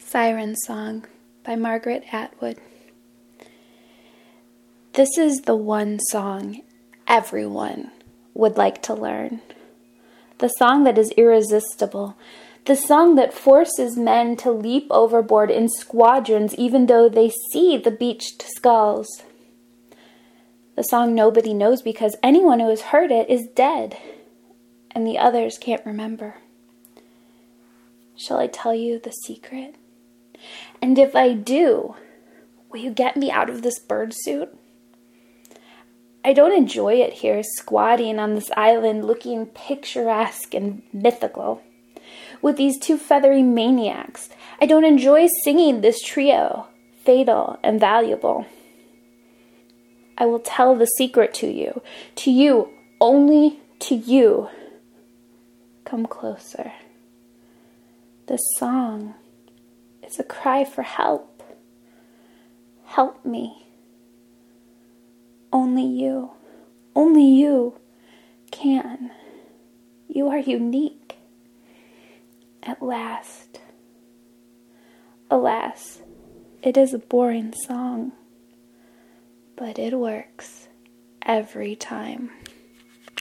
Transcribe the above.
Siren Song by Margaret Atwood. This is the one song everyone would like to learn. The song that is irresistible. The song that forces men to leap overboard in squadrons even though they see the beached skulls. The song nobody knows because anyone who has heard it is dead and the others can't remember. Shall I tell you the secret? And if I do, will you get me out of this bird suit? I don't enjoy it here, squatting on this island looking picturesque and mythical with these two feathery maniacs. I don't enjoy singing this trio, fatal and valuable. I will tell the secret to you, only to you. Come closer. This song is a cry for help. Help me. Only you can. You are unique. At last. Alas, it is a boring song, but it works every time.